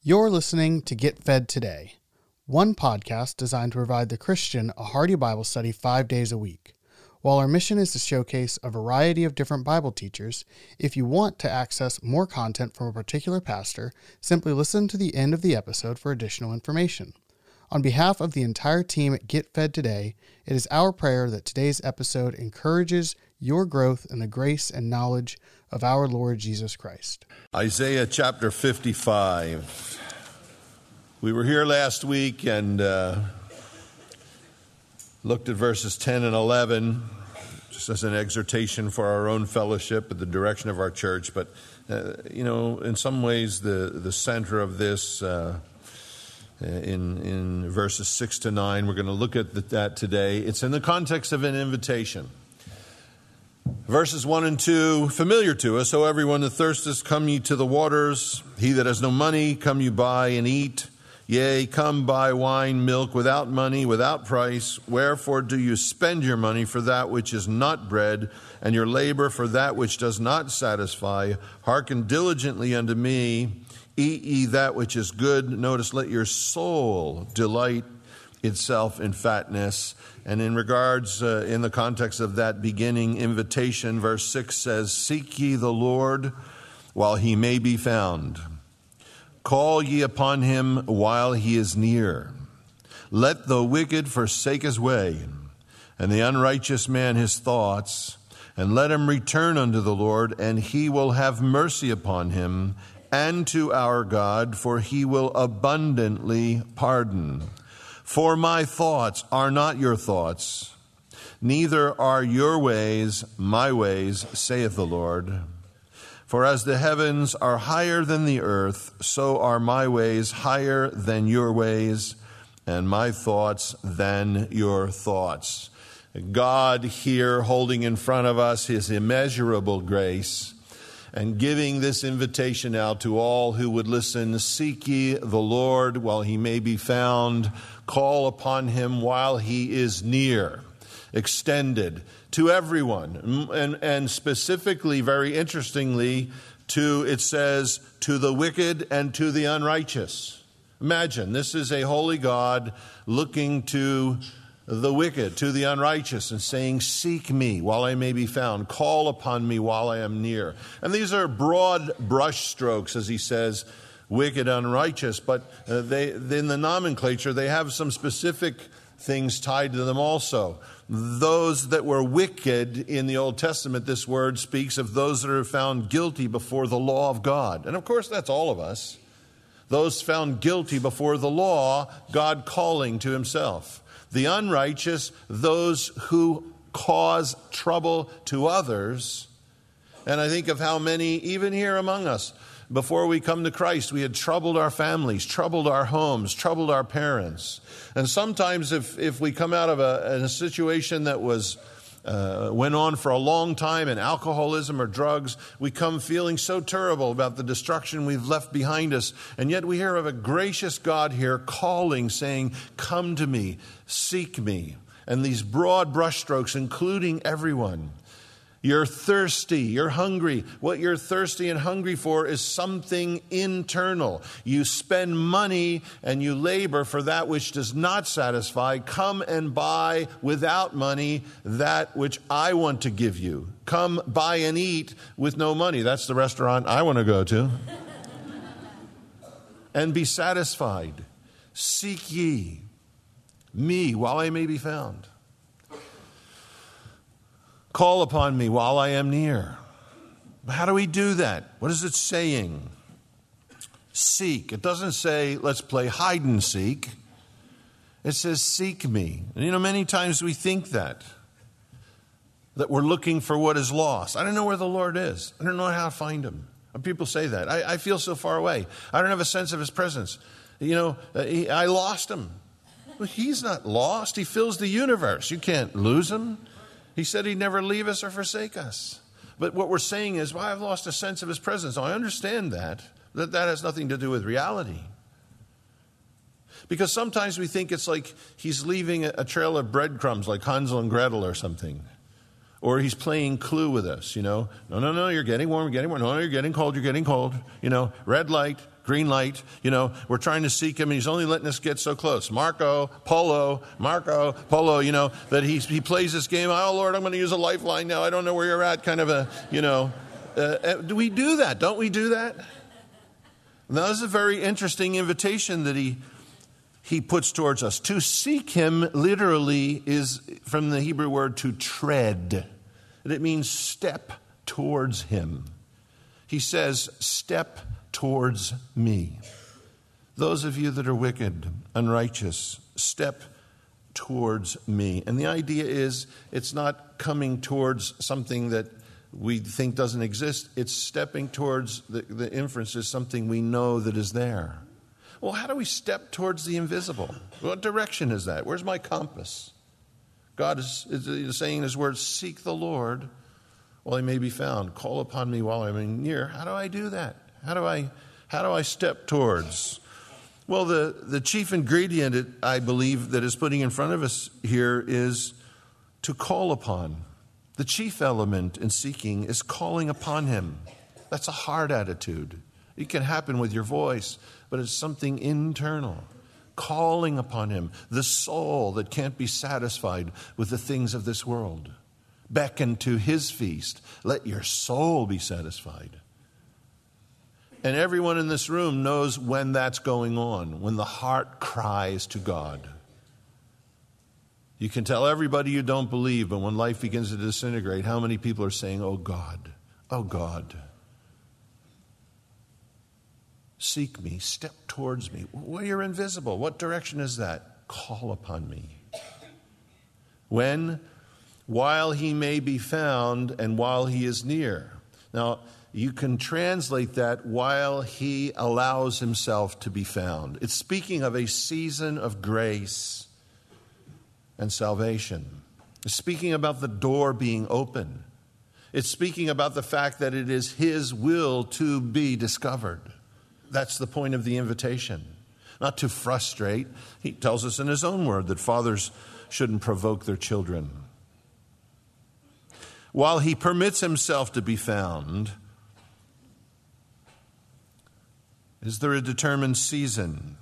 You're listening to Get Fed Today, one podcast designed to provide the Christian a hearty Bible study 5 days a week. While our mission is to showcase a variety of different Bible teachers, if you want to access more content from a particular pastor, simply listen to the end of the episode for additional information. On behalf of the entire team at Get Fed Today, it is our prayer that today's episode encourages your growth in the grace and knowledge of our Lord Jesus Christ. Isaiah chapter 55. We were here last week and looked at verses 10 and 11 just as an exhortation for our own fellowship at the direction of our church. But, in some ways the center of this in verses 6 to 9, we're going to look at that today. It's in the context of an invitation. Verses 1 and 2, familiar to us. "O everyone that thirsteth, come ye to the waters. He that has no money, come you buy and eat. Yea, come buy wine, milk, without money, without price. Wherefore do you spend your money for that which is not bread, and your labor for that which does not satisfy? Hearken diligently unto me. Eat ye that which is good." Notice, "let your soul delight itself in fatness." And in regards, in the context of that beginning invitation, verse 6 says, "Seek ye the Lord while he may be found. Call ye upon him while he is near. Let the wicked forsake his way, and the unrighteous man his thoughts, and let him return unto the Lord, and he will have mercy upon him, and to our God, for he will abundantly pardon. For my thoughts are not your thoughts, neither are your ways my ways, saith the Lord. For as the heavens are higher than the earth, so are my ways higher than your ways, and my thoughts than your thoughts." God here holding in front of us his immeasurable grace and giving this invitation out to all who would listen. Seek ye the Lord while he may be found. Call upon him while he is near. Extended to everyone. And specifically, very interestingly, it says, to the wicked and to the unrighteous. Imagine, this is a holy God looking to the wicked, to the unrighteous, and saying, "Seek me while I may be found. Call upon me while I am near." And these are broad brush strokes, as he says, wicked, unrighteous. But in the nomenclature, they have some specific things tied to them also. Those that were wicked in the Old Testament, this word speaks of those that are found guilty before the law of God. And of course, that's all of us. Those found guilty before the law, God calling to himself. The unrighteous, those who cause trouble to others. And I think of how many, even here among us, before we come to Christ, we had troubled our families, troubled our homes, troubled our parents. And sometimes if we come out of a situation that went on for a long time in alcoholism or drugs, we come feeling so terrible about the destruction we've left behind us. And yet we hear of a gracious God here calling, saying, "Come to me, seek me." And these broad brushstrokes, including everyone. You're thirsty, you're hungry. What you're thirsty and hungry for is something internal. You spend money and you labor for that which does not satisfy. Come and buy without money that which I want to give you. Come buy and eat with no money. That's the restaurant I want to go to. And be satisfied. Seek ye me while I may be found. Call upon me while I am near. How do we do that? What is it saying? Seek. It doesn't say, let's play hide and seek. It says, seek me. And many times we think that we're looking for what is lost. I don't know where the Lord is. I don't know how to find him. People say that. I feel so far away. I don't have a sense of his presence. I lost him. Well, he's not lost. He fills the universe. You can't lose him. He said he'd never leave us or forsake us. But what we're saying is, well, I've lost a sense of his presence. Now, I understand that has nothing to do with reality. Because sometimes we think it's like he's leaving a trail of breadcrumbs like Hansel and Gretel or something. Or he's playing Clue with us, No, you're getting warm, No, you're getting cold. Red light, green light, We're trying to seek him, and he's only letting us get so close. Marco Polo, that he plays this game. Oh, Lord, I'm going to use a lifeline now. I don't know where you're at, kind of a, do we do that? Don't we do that? Now, this is a very interesting invitation that he puts towards us. To seek him literally is from the Hebrew word to tread. And it means step towards him. He says, step towards me. Those of you that are wicked, unrighteous, step towards me. And the idea is it's not coming towards something that we think doesn't exist. It's stepping towards the inference is something we know that is there. Well, how do we step towards the invisible? What direction is that? Where's my compass? God is saying in his words, seek the Lord while he may be found. Call upon me while I'm near. How do I do that? How do I step towards? Well, the chief ingredient, I believe, that is putting in front of us here is to call upon. The chief element in seeking is calling upon him. That's a heart attitude. It can happen with your voice, but it's something internal. Calling upon him, the soul that can't be satisfied with the things of this world. Beckon to his feast. Let your soul be satisfied. And everyone in this room knows when that's going on, when the heart cries to God. You can tell everybody you don't believe, but when life begins to disintegrate, how many people are saying, oh God, oh God. Seek me, step towards me. Well, you're invisible. What direction is that? Call upon me. When? While he may be found and while he is near. Now, you can translate that while he allows himself to be found. It's speaking of a season of grace and salvation. It's speaking about the door being open. It's speaking about the fact that it is his will to be discovered. That's the point of the invitation. Not to frustrate. He tells us in his own word that fathers shouldn't provoke their children. While he permits himself to be found, is there a determined season?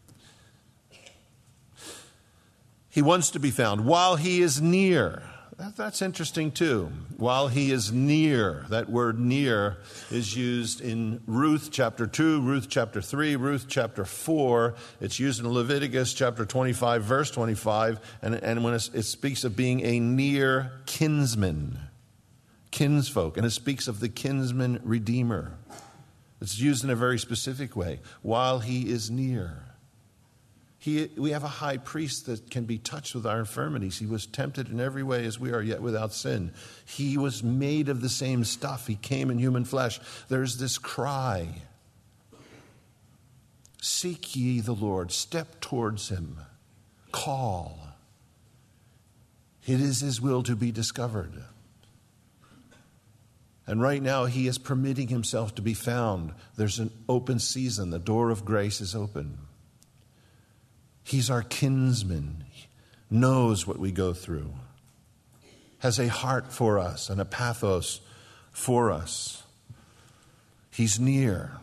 He wants to be found while he is near. That's interesting too. While he is near. That word near is used in Ruth chapter 2, Ruth chapter 3, Ruth chapter 4. It's used in Leviticus chapter 25, verse 25. And when it speaks of being a near kinsman, kinsfolk. And it speaks of the kinsman redeemer. It's used in a very specific way. While he is near. We have a high priest that can be touched with our infirmities. He was tempted in every way as we are, yet without sin. He was made of the same stuff. He came in human flesh. There's this cry. Seek ye the Lord. Step towards him. Call. It is his will to be discovered. And right now he is permitting himself to be found. There's an open season. The door of grace is open. He's our kinsman, knows what we go through, has a heart for us and a pathos for us. He's near.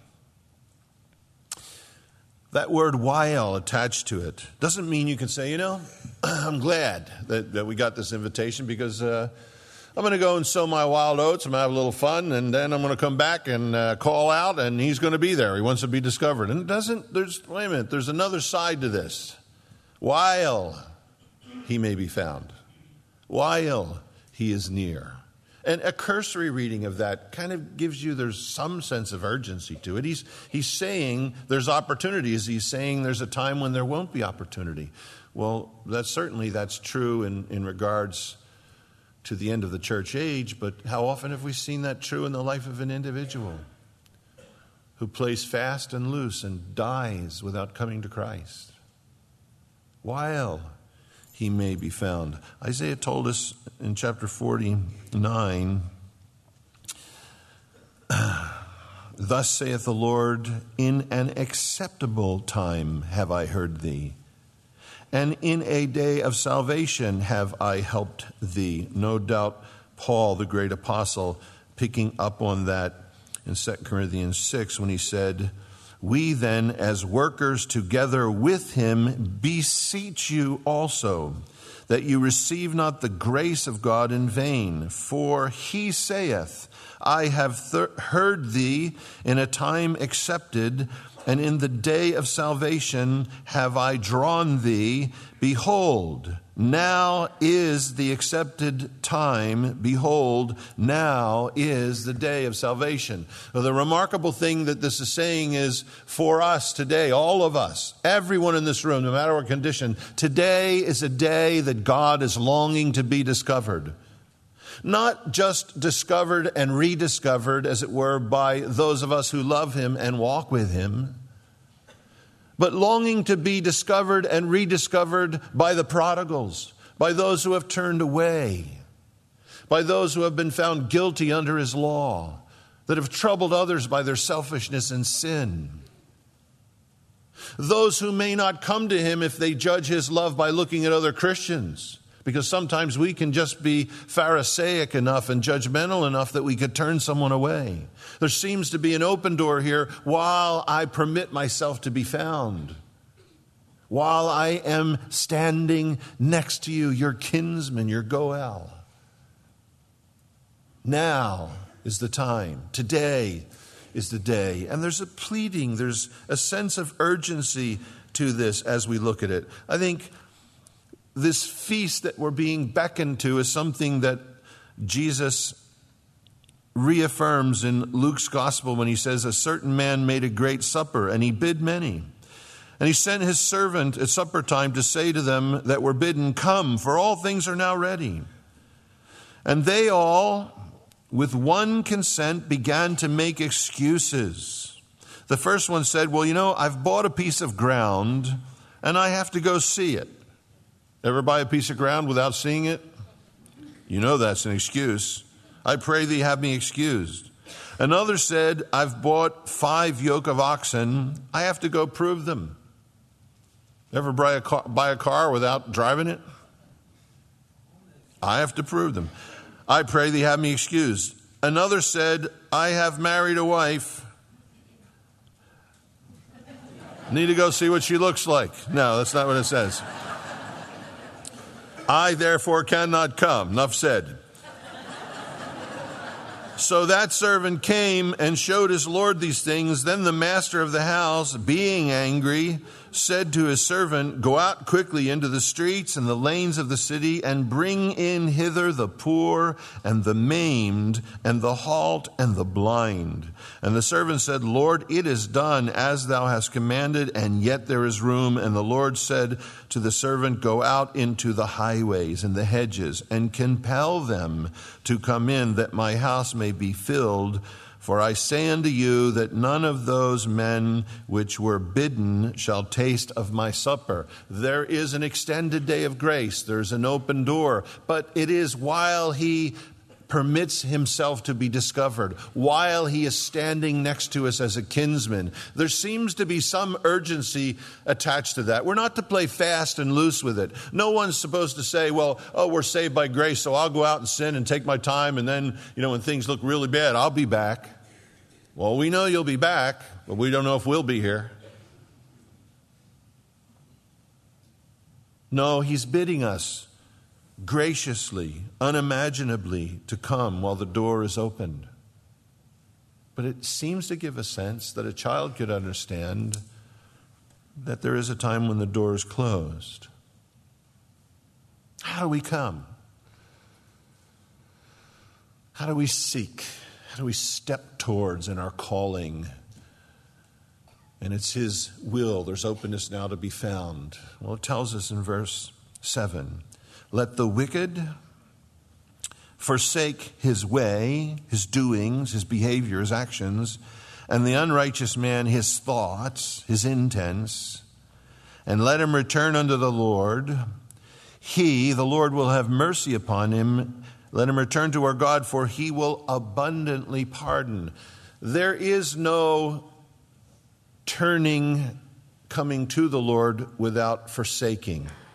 That word while attached to it doesn't mean you can say, I'm glad that we got this invitation because I'm going to go and sow my wild oats. I'm going to have a little fun, and then I'm going to come back and call out, and he's going to be there. He wants to be discovered. And wait a minute, there's another side to this. While he may be found. While he is near. And a cursory reading of that kind of gives you, there's some sense of urgency to it. He's saying there's opportunities. He's saying there's a time when there won't be opportunity. Well, that's true in regards to the end of the church age, but how often have we seen that true in the life of an individual who plays fast and loose and dies without coming to Christ? While he may be found. Isaiah told us in chapter 49, thus saith the Lord, in an acceptable time have I heard thee, and in a day of salvation have I helped thee. No doubt Paul, the great apostle, picking up on that in 2 Corinthians 6 when he said, we then as workers together with him beseech you also, that you receive not the grace of God in vain. For he saith, I have heard thee in a time accepted, and in the day of salvation have I drawn thee. Behold, now is the accepted time. Behold, now is the day of salvation. Well, the remarkable thing that this is saying is for us today, all of us, everyone in this room, no matter what condition, today is a day that God is longing to be discovered. Not just discovered and rediscovered, as it were, by those of us who love him and walk with him, but longing to be discovered and rediscovered by the prodigals, by those who have turned away, by those who have been found guilty under his law, that have troubled others by their selfishness and sin. Those who may not come to him if they judge his love by looking at other Christians, because sometimes we can just be Pharisaic enough and judgmental enough that we could turn someone away. There seems to be an open door here while I permit myself to be found. While I am standing next to you, your kinsman, your Goel. Now is the time. Today is the day. And there's a pleading, there's a sense of urgency to this as we look at it. I think this feast that we're being beckoned to is something that Jesus reaffirms in Luke's gospel when he says, a certain man made a great supper, and he bid many. And he sent his servant at supper time to say to them that were bidden, come, for all things are now ready. And they all, with one consent, began to make excuses. The first one said, well, I've bought a piece of ground, and I have to go see it. Ever buy a piece of ground without seeing it? You know that's an excuse. I pray thee have me excused. Another said, I've bought 5 yoke of oxen. I have to go prove them. Ever buy a car without driving it? I have to prove them. I pray thee have me excused. Another said, I have married a wife. Need to go see what she looks like. No, that's not what it says. I therefore cannot come. Enough said. So that servant came and showed his Lord these things. Then the master of the house, being angry, said to his servant, go out quickly into the streets and the lanes of the city and bring in hither the poor and the maimed and the halt and the blind. And the servant said, Lord, it is done as thou hast commanded, and yet there is room. And the Lord said to the servant, go out into the highways and the hedges and compel them to come in, that my house may be filled. For I say unto you that none of those men which were bidden shall taste of my supper. There is an extended day of grace. There's an open door. But it is while he permits himself to be discovered, while he is standing next to us as a kinsman. There seems to be some urgency attached to that. We're not to play fast and loose with it. No one's supposed to say, we're saved by grace, so I'll go out and sin and take my time, and then, when things look really bad, I'll be back. Well, we know you'll be back, but we don't know if we'll be here. No, he's bidding us graciously, unimaginably, to come while the door is opened. But it seems to give a sense that a child could understand that there is a time when the door is closed. How do we come? How do we seek? How do we step towards in our calling? And it's his will. There's openness now to be found. Well, it tells us in verse 7, let the wicked forsake his way, his doings, his behavior, his actions, and the unrighteous man his thoughts, his intents, and let him return unto the Lord. He, the Lord, will have mercy upon him. Let him return to our God, for he will abundantly pardon. There is no turning, coming to the Lord without forsaking.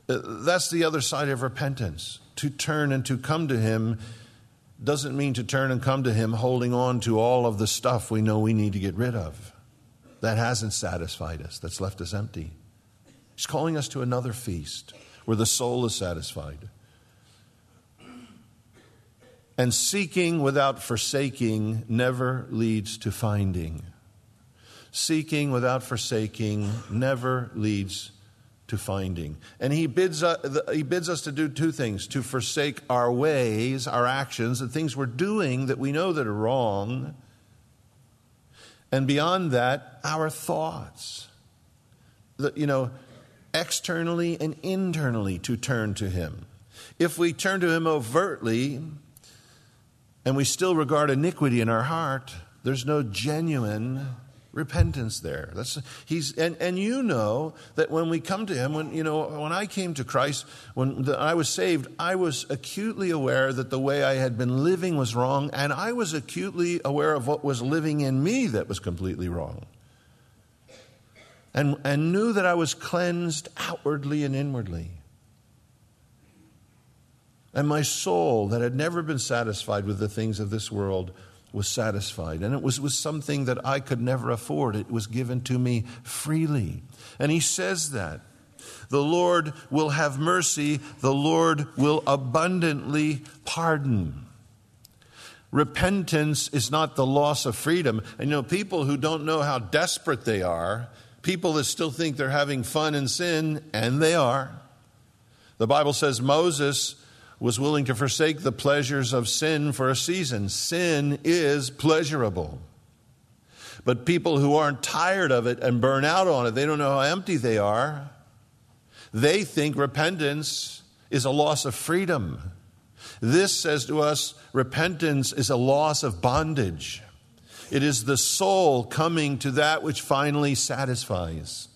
That's the other side of repentance. To turn and to come to him doesn't mean to turn and come to him holding on to all of the stuff we know we need to get rid of. That hasn't satisfied us. That's left us empty. He's calling us to another feast where the soul is satisfied. And seeking without forsaking never leads to finding. Seeking without forsaking never leads to finding. And he bids us to do two things: to forsake our ways, our actions, the things we're doing that we know that are wrong. And beyond that, our thoughts. Externally and internally to turn to him. If we turn to him overtly and we still regard iniquity in our heart, there's no genuine repentance there. And you know that when we come to him, when I came to Christ, when I was saved, I was acutely aware that the way I had been living was wrong, and I was acutely aware of what was living in me that was completely wrong. And knew that I was cleansed outwardly and inwardly. And my soul, that had never been satisfied with the things of this world, was satisfied. And it was something that I could never afford. It was given to me freely. And he says that. The Lord will have mercy. The Lord will abundantly pardon. Repentance is not the loss of freedom. And people who don't know how desperate they are, people that still think they're having fun in sin, and they are. The Bible says Moses was willing to forsake the pleasures of sin for a season. Sin is pleasurable. But people who aren't tired of it and burn out on it, they don't know how empty they are. They think repentance is a loss of freedom. This says to us, repentance is a loss of bondage. It is the soul coming to that which finally satisfies.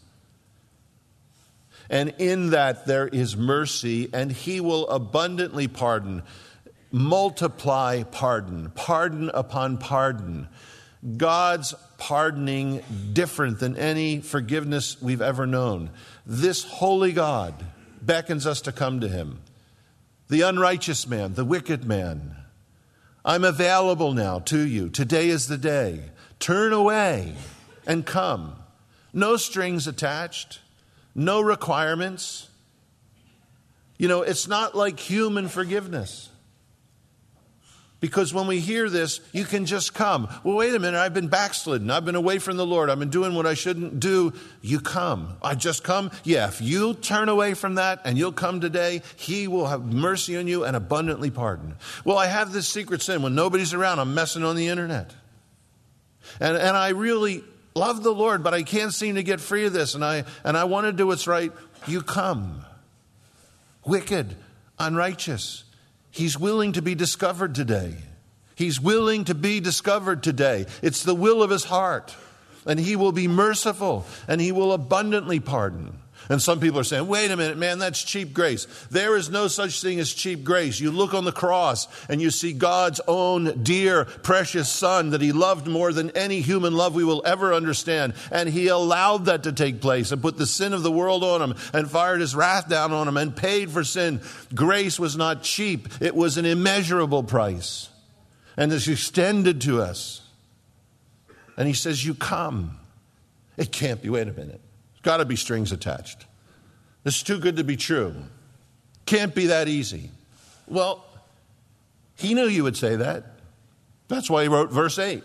And in that there is mercy, and he will abundantly pardon, multiply pardon, pardon upon pardon. God's pardoning different than any forgiveness we've ever known. This holy God beckons us to come to him. The unrighteous man, the wicked man, I'm available now to you. Today is the day. Turn away and come. No strings attached. No requirements. It's not like human forgiveness. Because when we hear this, you can just come. Well, wait a minute, I've been backslidden. I've been away from the Lord. I've been doing what I shouldn't do. You come. I just come? Yeah, if you turn away from that and you'll come today, he will have mercy on you and abundantly pardon. Well, I have this secret sin. When nobody's around, I'm messing on the internet. And I really love the Lord, but I can't seem to get free of this, and I want to do what's right. You come. Wicked, unrighteous. He's willing to be discovered today. He's willing to be discovered today. It's the will of his heart. And he will be merciful, and he will abundantly pardon. And some people are saying, wait a minute, man, that's cheap grace. There is no such thing as cheap grace. You look on the cross and you see God's own dear, precious Son that he loved more than any human love we will ever understand. And he allowed that to take place and put the sin of the world on him and fired his wrath down on him and paid for sin. Grace was not cheap. It was an immeasurable price. And it's extended to us. And he says, you come. It can't be, wait a minute. There's got to be strings attached. This is too good to be true. Can't be that easy. Well, he knew you would say that. That's why he wrote verse 8.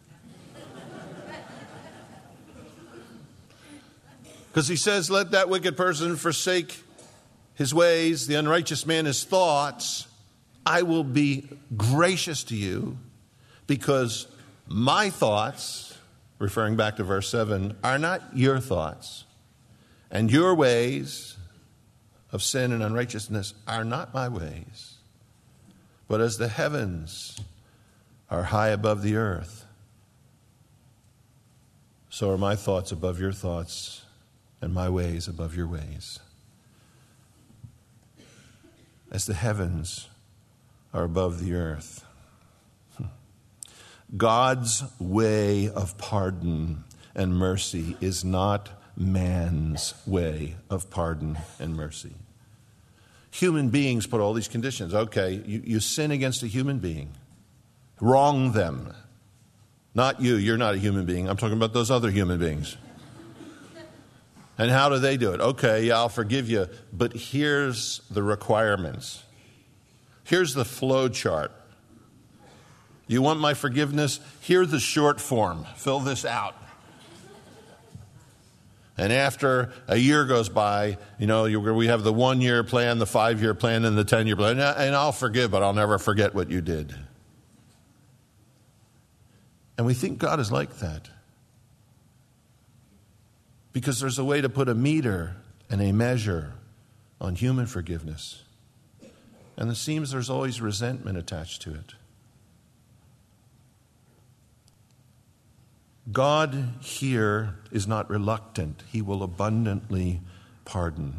Because he says, let that wicked person forsake his ways, the unrighteous man his thoughts. I will be gracious to you because my thoughts, referring back to verse 7, are not your thoughts. And your ways of sin and unrighteousness are not my ways. But as the heavens are high above the earth, so are my thoughts above your thoughts and my ways above your ways. As the heavens are above the earth. God's way of pardon and mercy is not man's way of pardon and mercy. Human beings put all these conditions. Okay, you sin against a human being. Wrong them. Not you. You're not a human being. I'm talking about those other human beings. And how do they do it? Okay, yeah, I'll forgive you. But here's the requirements. Here's the flow chart. You want my forgiveness? Here's the short form. Fill this out. And after a year goes by, we have the 1-year plan, the 5-year plan, and the 10-year plan. And I'll forgive, but I'll never forget what you did. And we think God is like that. Because there's a way to put a meter and a measure on human forgiveness. And it seems there's always resentment attached to it. God here is not reluctant. He will abundantly pardon.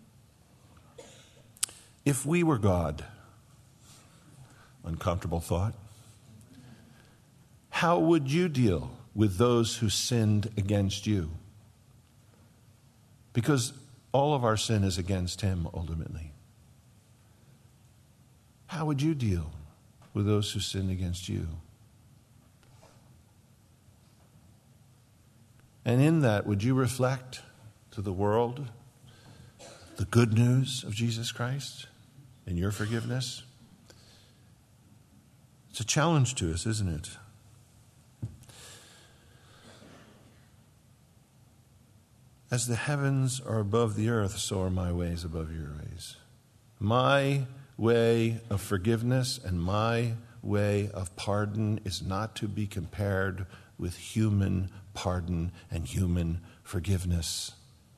If we were God, uncomfortable thought, how would you deal with those who sinned against you? Because all of our sin is against Him ultimately. How would you deal with those who sinned against you? And in that, would you reflect to the world the good news of Jesus Christ and your forgiveness? It's a challenge to us, isn't it? As the heavens are above the earth, so are my ways above your ways. My way of forgiveness and my way of pardon is not to be compared with human pardon and human forgiveness.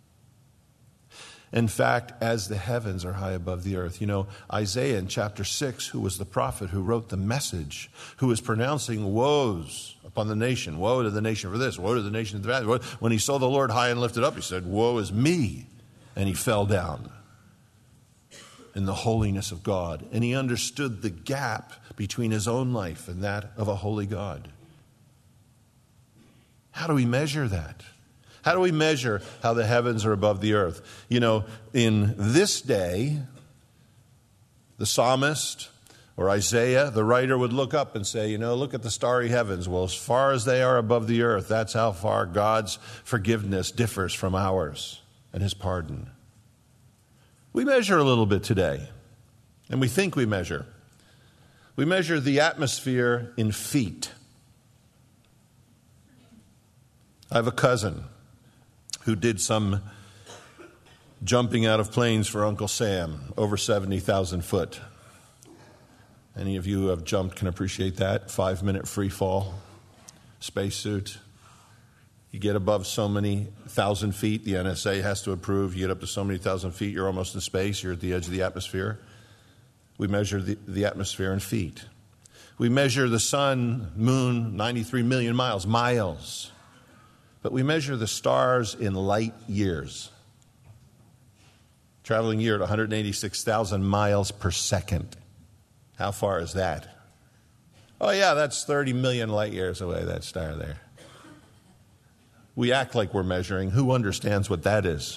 In fact, as the heavens are high above the earth. Isaiah in chapter 6, who was the prophet who wrote the message, who was pronouncing woes upon the nation. Woe to the nation for this, woe to the nation for that. When he saw the Lord high and lifted up, he said, woe is me. And he fell down in the holiness of God. And he understood the gap between his own life and that of a holy God. How do we measure that? How do we measure how the heavens are above the earth? In this day, the psalmist or Isaiah, the writer, would look up and say, look at the starry heavens. Well, as far as they are above the earth, that's how far God's forgiveness differs from ours and His pardon. We measure a little bit today, and we think we measure. We measure the atmosphere in feet. I have a cousin who did some jumping out of planes for Uncle Sam, over 70,000 foot. Any of you who have jumped can appreciate that. 5-minute free fall, spacesuit. You get above so many thousand feet, the NSA has to approve. You get up to so many thousand feet, you're almost in space, you're at the edge of the atmosphere. We measure the atmosphere in feet. We measure the sun, moon, 93 million miles. But we measure the stars in light years. Traveling year at 186,000 miles per second. How far is that? Oh yeah, that's 30 million light years away, that star there. We act like we're measuring. Who understands what that is?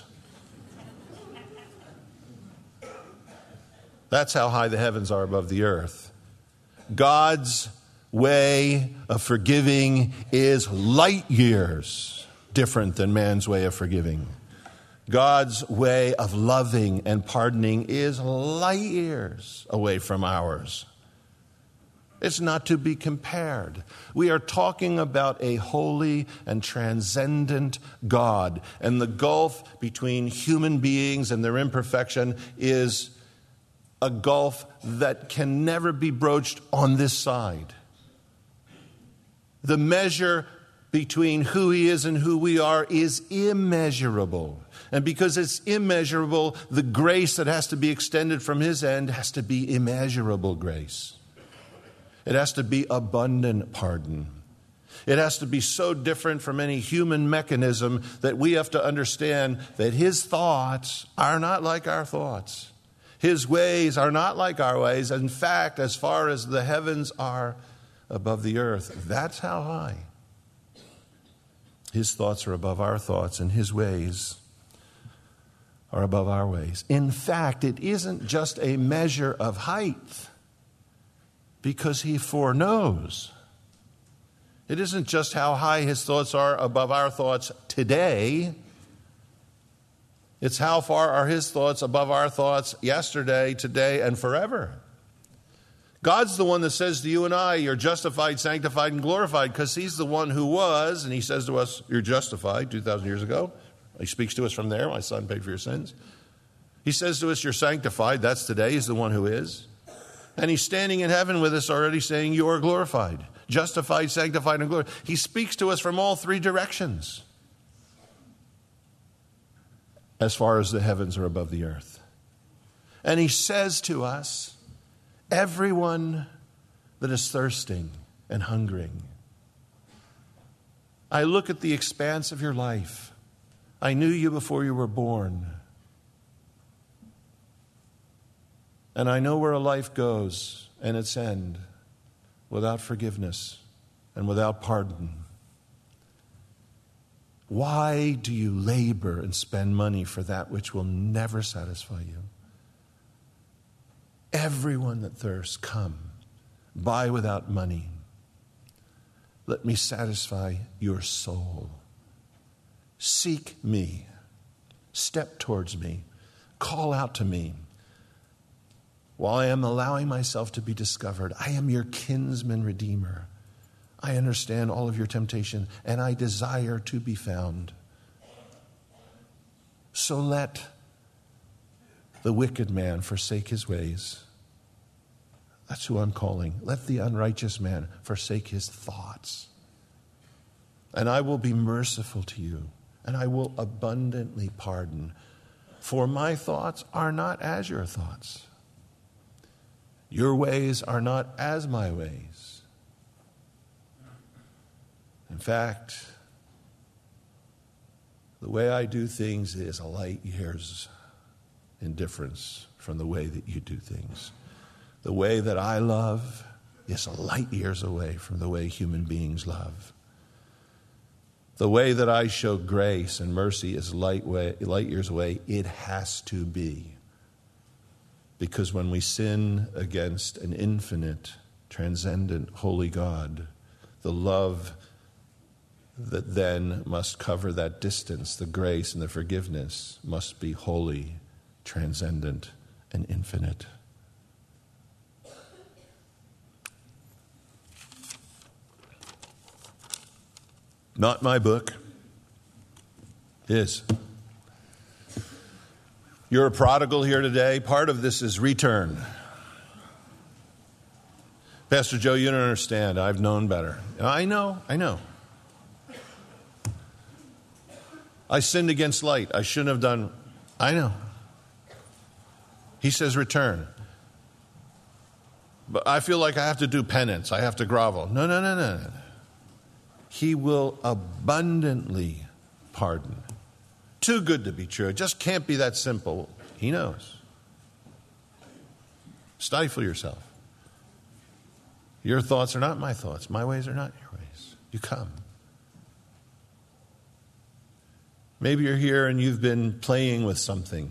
That's how high the heavens are above the earth. God's way of forgiving is light years different than man's way of forgiving. God's way of loving and pardoning is light years away from ours. It's not to be compared. We are talking about a holy and transcendent God, and the gulf between human beings and their imperfection is a gulf that can never be broached on this side. The measure between who He is and who we are is immeasurable. And because it's immeasurable, the grace that has to be extended from His end has to be immeasurable grace. It has to be abundant pardon. It has to be so different from any human mechanism that we have to understand that His thoughts are not like our thoughts. His ways are not like our ways. In fact, as far as the heavens are above the earth, that's how high. His thoughts are above our thoughts, and His ways are above our ways. In fact, it isn't just a measure of height, because he foreknows. It isn't just how high his thoughts are above our thoughts today. It's how far are his thoughts above our thoughts yesterday, today, and forever. God's the one that says to you and I, you're justified, sanctified, and glorified, because he's the one who was, and he says to us, you're justified 2,000 years ago. He speaks to us from there. My son paid for your sins. He says to us, you're sanctified. That's today. He's the one who is. And he's standing in heaven with us already saying, you are glorified, justified, sanctified, and glorified. He speaks to us from all three directions as far as the heavens are above the earth. And he says to us, everyone that is thirsting and hungering, I look at the expanse of your life. I knew you before you were born. And I know where a life goes and its end without forgiveness and without pardon. Why do you labor and spend money for that which will never satisfy you? Everyone that thirsts, come, buy without money. Let me satisfy your soul. Seek me. Step towards me. Call out to me. While I am allowing myself to be discovered, I am your kinsman redeemer. I understand all of your temptation, and I desire to be found. So let the wicked man forsake his ways. That's who I'm calling. Let the unrighteous man forsake his thoughts. And I will be merciful to you, and I will abundantly pardon. For my thoughts are not as your thoughts. Your ways are not as my ways. In fact, the way I do things is a light years in difference from the way that you do things. The way that I love is a light years away from the way human beings love. The way that I show grace and mercy is light years away. It has to be. Because when we sin against an infinite, transcendent, holy God, the love that then must cover that distance, the grace and the forgiveness, must be holy, transcendent, and infinite. Not my book. His. You're a prodigal here today. Part of this is return. Pastor Joe, you don't understand. I've known better. I know. I sinned against light. I shouldn't have done. I know. He says return. But I feel like I have to do penance. I have to grovel. No. He will abundantly pardon. Too good to be true. It just can't be that simple. He knows. Stifle yourself. Your thoughts are not my thoughts. My ways are not your ways. You come. Maybe you're here and you've been playing with something.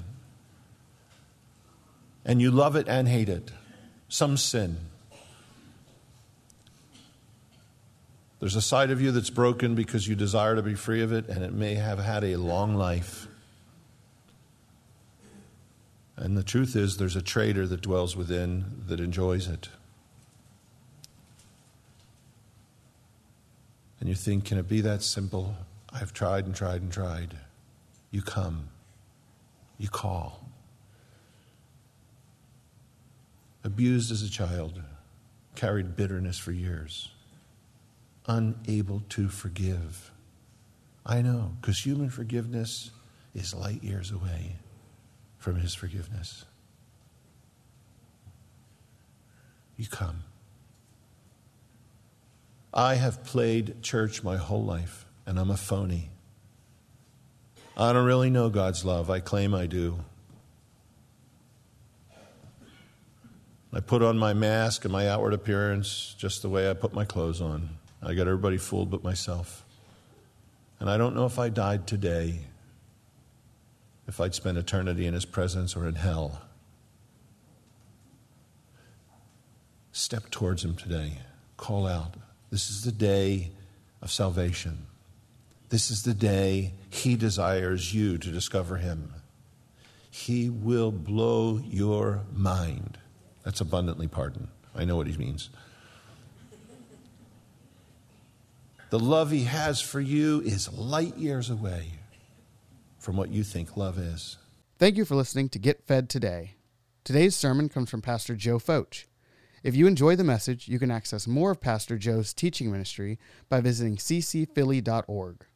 And you love it and hate it. Some sin. There's a side of you that's broken because you desire to be free of it, and it may have had a long life. And the truth is, there's a traitor that dwells within that enjoys it. And you think, can it be that simple? I've tried and tried and tried. You come. You call. Abused as a child. Carried bitterness for years. Unable to forgive. I know, because human forgiveness is light years away from his forgiveness. You come. I have played church my whole life, and I'm a phony. I don't really know God's love. I claim I do. I put on my mask and my outward appearance just the way I put my clothes on. I got everybody fooled but myself. And I don't know if I died today. if I'd spend eternity in his presence or in hell. Step towards him today. Call out. This is the day of salvation. This is the day he desires you to discover him. He will blow your mind. That's abundantly pardoned. I know what he means. The love he has for you is light years away from what you think love is. Thank you for listening to Get Fed Today. Today's sermon comes from Pastor Joe Focht. If you enjoy the message, you can access more of Pastor Joe's teaching ministry by visiting ccphilly.org.